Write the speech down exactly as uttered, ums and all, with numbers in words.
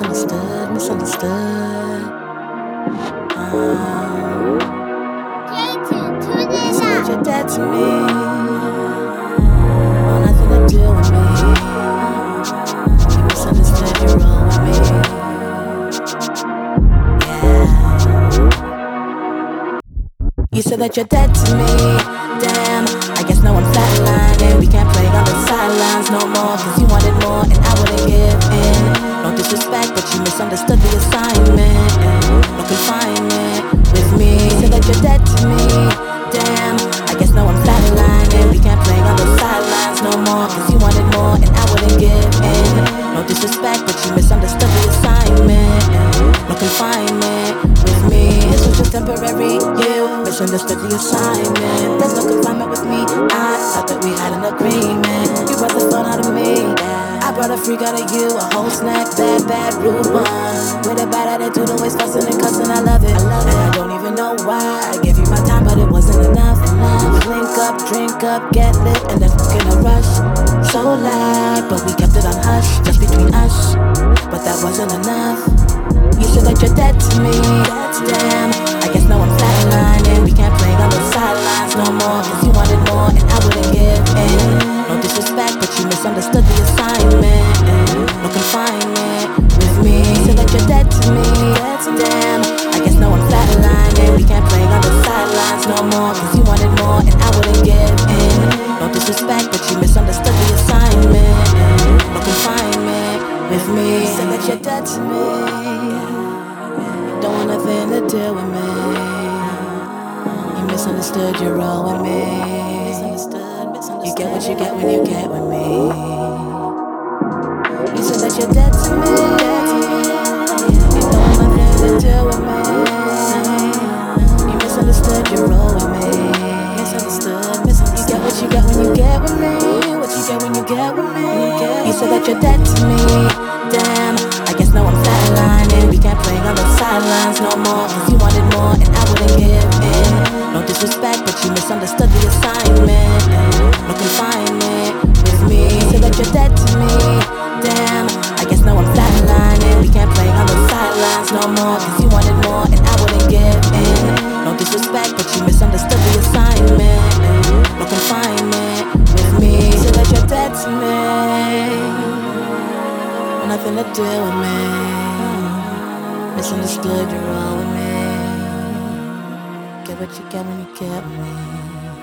misunderstood, misunderstood. Um, you said that you're dead to me. Want nothing to do with me. You misunderstood, you're wrong with me. Yeah. You said that you're dead to me. Damn, I guess now I'm flatlining. We can't play on the sidelines no more. Cause you wanted more and I wouldn't give in. No disrespect, but you misunderstood the assignment. No confinement with me. You said that you're dead to me. Damn, I guess now I'm flatlining. We can't play on the sidelines no more. Cause you wanted more and I wouldn't give in. No disrespect, but you misunderstood the assignment. No confinement with me. This was just temporary. You misunderstood the assignment. There's no confinement with me. I thought that we had an agreement. You brought the fun out of me. I brought a freak out of you, a whole snack, bad, bad, rude one. With a bad attitude, always fussing and cussing, I love it. I love it. And I don't even know why. I gave you my time, but it wasn't enough. enough. Link up, drink up, get lit, and then in a rush. So loud, but we kept it on hush, just between us. But that wasn't enough. You said that you're dead to me. Damn, I guess now I'm flatlining. We can't play on the sidelines no more. Cause you wanted more and I wouldn't give in. No disrespect, but you misunderstood the assignment. No confinement with me. You said that you're dead to me. Damn, I guess now I'm flatlining. We can't play on the sidelines no more. Cause you wanted more and I wouldn't give in. No disrespect, but you misunderstood the assignment. No confinement with me. You said that you're dead to me. Don't want nothing to do with me. You misunderstood, you're wrong with me. You get what you get when you get with me. You said that you're dead to me. You don't want nothing to do with me. You misunderstood, you're wrong with me. Misunderstood, misunderstood. You get what you get when you get with me. What you get when you get with me. You said that you're dead to me. Damn, I guess now I'm flatlining. We can't play on the sidelines no more. Cause you wanted more and I wouldn't give in. No disrespect, but you misunderstood the assignment. No confinement with me. You said that you're dead to me. Damn, I guess now I'm flatlining. We can't play on the sidelines no more. Cause you wanted more and I wouldn't give in. No disrespect, but you misunderstood the assignment. No confinement with me. You said that you're dead to me. Nothing to do with me. Misunderstood, you're all with me. Get what you get when you get with me.